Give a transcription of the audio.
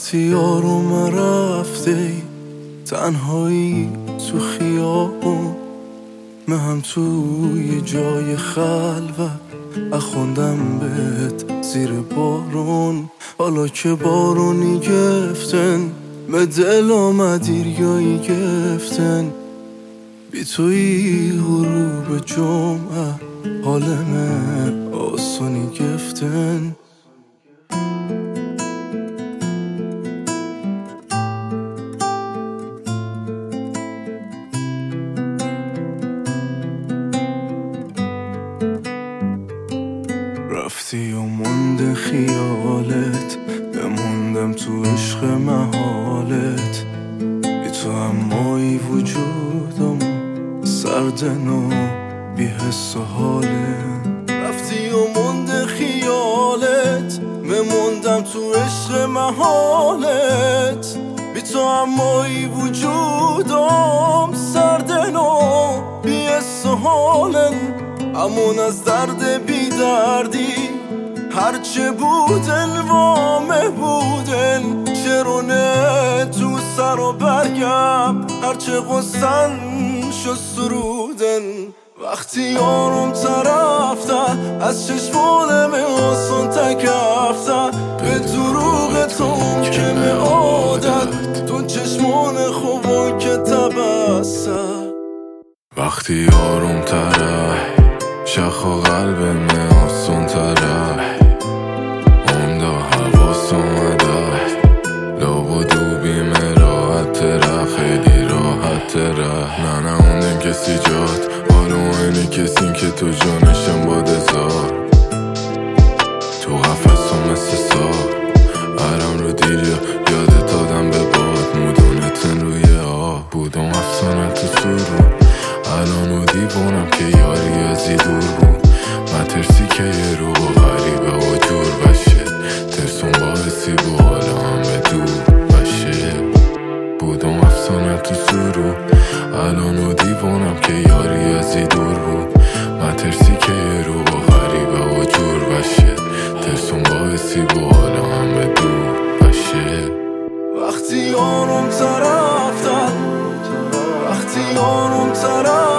وقتی یارم رفته تنهایی تو خیابون، من هم توی جای خلوت اخوندم بهت زیر بارون. حالا که بارونی گفتن به دل آمدی ریایی گفتن، بی توی غروب جمعه حالم آسونی گفتن. رفتی و مونده خیالت، بموندم تو عشق محالت. بی تو امایی وجودم سردن و بی حس و حالت. رفتی و مونده خیالت، بموندم تو عشق محالت. بی تو امایی وجودم سردن و بی حس و حالت. امون از درد بی دردی هرچه بودن وامه بودن، چرونه تو سر و برگم هرچه غصن شد سرودن. وقتی یارم طرفته از چشمانم آسان تکفته، به دروغ تو که به عادت تو چشمان خوبان که تبسته. وقتی یارم طرف شخ و قلبم آسون تره، عمده حواس اومده لاب و دوبیم راحت تره، خیلی راحت تره. نه اوندن کسی جات حالو اینه کسی که تو جانشم باده زار. تو قفص و مثل سار برم رو دیریا یادت دادم به باد، مودونتن روی آب بودم افسانه تو سرو. الان و دیوانم که یاری ازی دور بود، من ترسی که یه رو با غریبه و جور بشه، ترسون باعثی با حالا همه دور بشه. بودم افسانه تو سرو، الان و دیوانم که یاری ازی دور بود، من ترسی که یه رو با غریبه و جور بشه، ترسون باعثی با حالا همه دور بشه. وقتی یارم طرفتن، وقتی یارم طرف